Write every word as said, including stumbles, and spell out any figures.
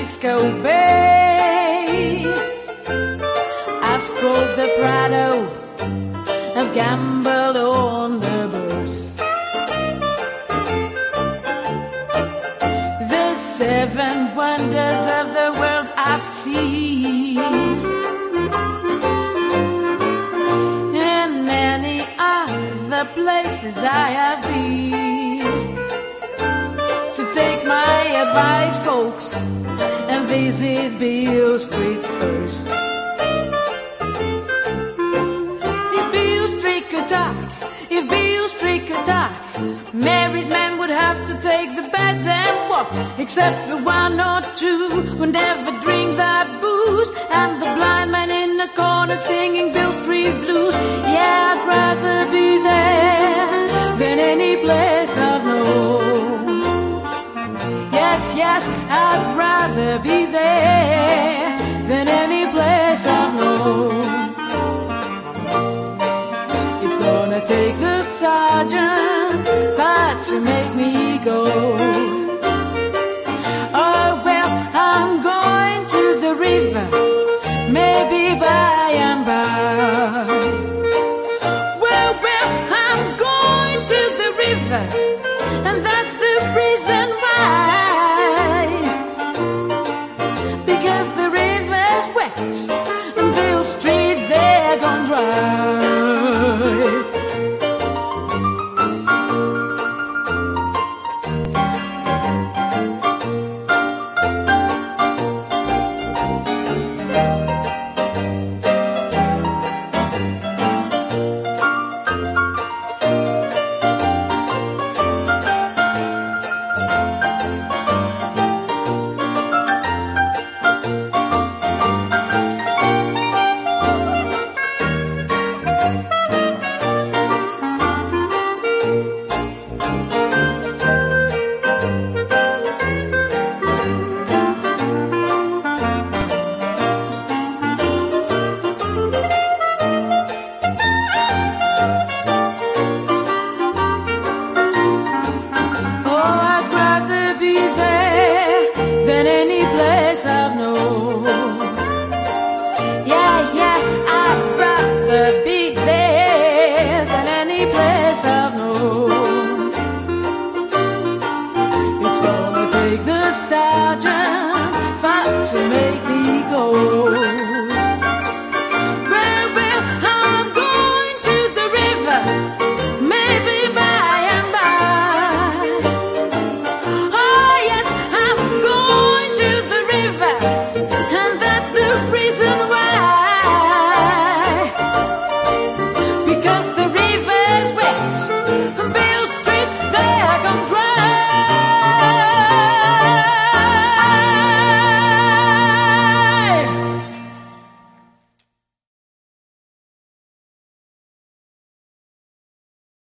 Francisco Bay. I've strolled the Prado, I've gambled on the Bourse. The seven wonders of the world I've seen, and many other places I have been. So take my advice, folks, and visit Beale Street first. If Beale Street could talk, if Beale Street could talk, married men would have to take the bed and walk, except for one or two who never drink that booze, and the blind man in the corner singing Beale Street blues. Yeah, I'd rather be there than any place I've known. Yes, yes, I'd rather be there than any place I've known. It's gonna take the sergeant fight to make me go. Oh, well, I'm going to the river, maybe by and by. Well, well, I'm going to the river, and that's the river.